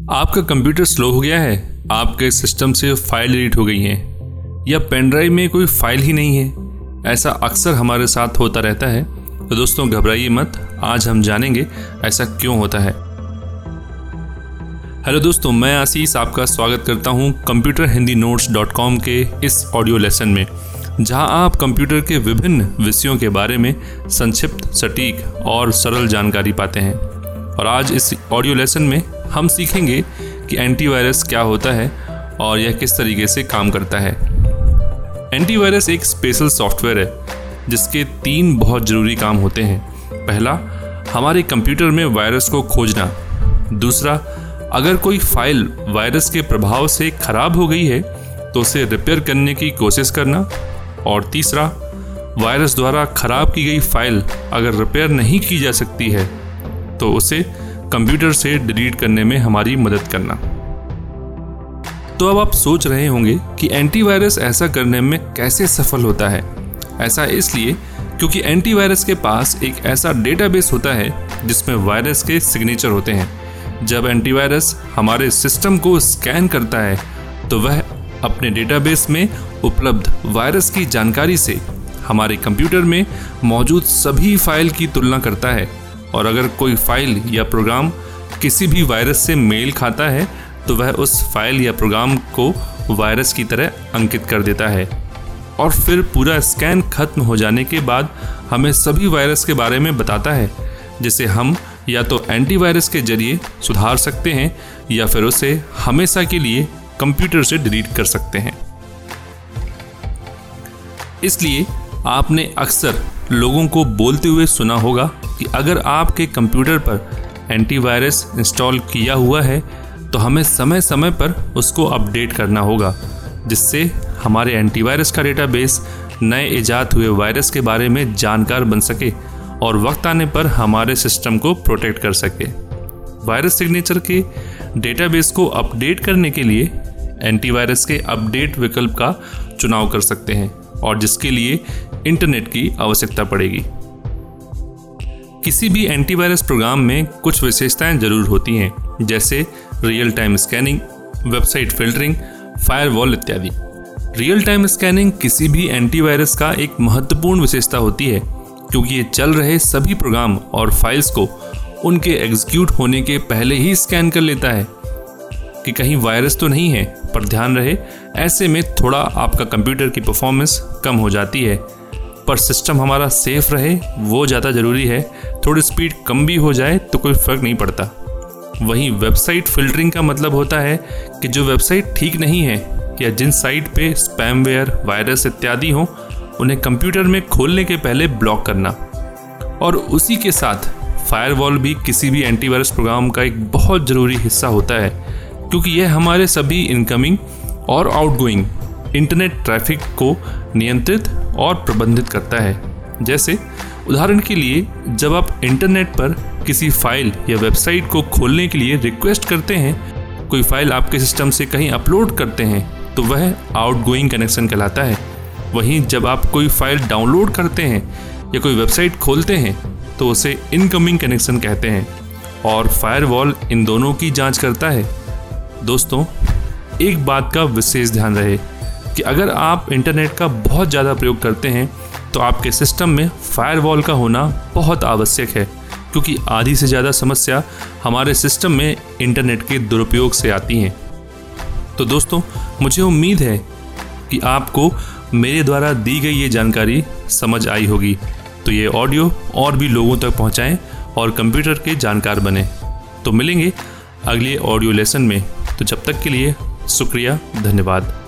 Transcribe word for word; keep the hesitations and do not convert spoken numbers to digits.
आपका computer slow हो गया है, आपके सिस्टम से फाइल डिलीट हो गई है या पेन ड्राइव में कोई फाइल ही नहीं है। ऐसा अक्सर हमारे साथ होता रहता है। तो दोस्तों घबराइए मत, आज हम जानेंगे ऐसा क्यों होता है। हेलो दोस्तों, मैं आशीष आपका स्वागत करता हूं computer Hindi notes dot com के इस ऑडियो लेसन में, जहां आप कंप्यूटर के विभिन्न विषयों के बारे में संक्षिप्त, सटीक और सरल जानकारी पाते हैं। और आज इस ऑडियो लेसन में हम सीखेंगे कि एंटीवायरस क्या होता है और यह किस तरीके से काम करता है। एंटीवायरस एक स्पेशल सॉफ्टवेयर है जिसके तीन बहुत ज़रूरी काम होते हैं। पहला, हमारे कंप्यूटर में वायरस को खोजना। दूसरा, अगर कोई फाइल वायरस के प्रभाव से खराब हो गई है तो उसे रिपेयर करने की कोशिश करना। और तीसरा, वायरस द्वारा खराब की गई फाइल अगर रिपेयर नहीं की जा सकती है तो उसे कंप्यूटर से डिलीट करने में हमारी मदद करना। तो अब आप सोच रहे होंगे कि एंटीवायरस ऐसा करने में कैसे सफल होता है। ऐसा इसलिए क्योंकि एंटीवायरस के पास एक ऐसा डेटाबेस होता है जिसमें वायरस के सिग्नेचर होते हैं। जब एंटीवायरस हमारे सिस्टम को स्कैन करता है तो वह अपने डेटाबेस में उपलब्ध वायरस की जानकारी से हमारे कंप्यूटर में मौजूद सभी फाइल की तुलना करता है। और अगर कोई फाइल या प्रोग्राम किसी भी वायरस से मेल खाता है तो वह उस फाइल या प्रोग्राम को वायरस की तरह अंकित कर देता है। और फिर पूरा स्कैन खत्म हो जाने के बाद हमें सभी वायरस के बारे में बताता है, जिसे हम या तो एंटीवायरस के जरिए सुधार सकते हैं या फिर उसे हमेशा के लिए कंप्यूटर से डिलीट कर सकते हैं। इसलिए आपने अक्सर लोगों को बोलते हुए सुना होगा कि अगर आपके कंप्यूटर पर एंटीवायरस इंस्टॉल किया हुआ है तो हमें समय समय पर उसको अपडेट करना होगा, जिससे हमारे एंटीवायरस का डेटाबेस नए इजाद हुए वायरस के बारे में जानकार बन सके और वक्त आने पर हमारे सिस्टम को प्रोटेक्ट कर सके। वायरस सिग्नेचर के डेटाबेस को अपडेट करने के लिए एंटीवायरस के अपडेट विकल्प का चुनाव कर सकते हैं, और जिसके लिए इंटरनेट की आवश्यकता पड़ेगी। किसी भी एंटीवायरस प्रोग्राम में कुछ विशेषताएं जरूर होती हैं, जैसे real time scanning, website filtering, firewall इत्यादि। रियल टाइम स्कैनिंग किसी भी एंटीवायरस का एक महत्वपूर्ण विशेषता होती है, क्योंकि ये चल रहे सभी प्रोग्राम और फाइल्स को उनके एग्जीक्यूट होने के पहले ही स्कैन कर लेता है कि कहीं वायरस तो नहीं है। पर ध्यान रहे, ऐसे में थोड़ा आपका कंप्यूटर की परफॉर्मेंस कम हो जाती है, पर सिस्टम हमारा सेफ रहे वो ज़्यादा ज़रूरी है। थोड़ी स्पीड कम भी हो जाए तो कोई फ़र्क नहीं पड़ता। वहीं वेबसाइट फिल्टरिंग का मतलब होता है कि जो वेबसाइट ठीक नहीं है या जिन साइट पे स्पैमवेयर, वायरस इत्यादि हों, उन्हें कंप्यूटर में खोलने के पहले ब्लॉक करना। और उसी के साथ फायरवॉल भी किसी भी एंटीवायरस प्रोग्राम का एक बहुत ज़रूरी हिस्सा होता है, क्योंकि यह हमारे सभी इनकमिंग और आउटगोइंग इंटरनेट ट्रैफिक को नियंत्रित और प्रबंधित करता है। जैसे उदाहरण के लिए, जब आप इंटरनेट पर किसी फाइल या वेबसाइट को खोलने के लिए रिक्वेस्ट करते हैं, कोई फाइल आपके सिस्टम से कहीं अपलोड करते हैं तो वह आउटगोइंग कनेक्शन कहलाता है। वहीं जब आप कोई फाइल डाउनलोड करते हैं या कोई वेबसाइट खोलते हैं तो उसे इनकमिंग कनेक्शन कहते हैं। और फायरवॉल इन दोनों की जांच करता है। दोस्तों, एक बात का विशेष ध्यान रहे कि अगर आप इंटरनेट का बहुत ज़्यादा प्रयोग करते हैं तो आपके सिस्टम में फायरवॉल का होना बहुत आवश्यक है, क्योंकि आधी से ज़्यादा समस्या हमारे सिस्टम में इंटरनेट के दुरुपयोग से आती हैं। तो दोस्तों, मुझे उम्मीद है कि आपको मेरे द्वारा दी गई ये जानकारी समझ आई होगी। तो ये ऑडियो और भी लोगों तक पहुँचाएँ और कंप्यूटर के जानकार बने। तो मिलेंगे अगले ऑडियो लेसन में। तो जब तक के लिए शुक्रिया, धन्यवाद।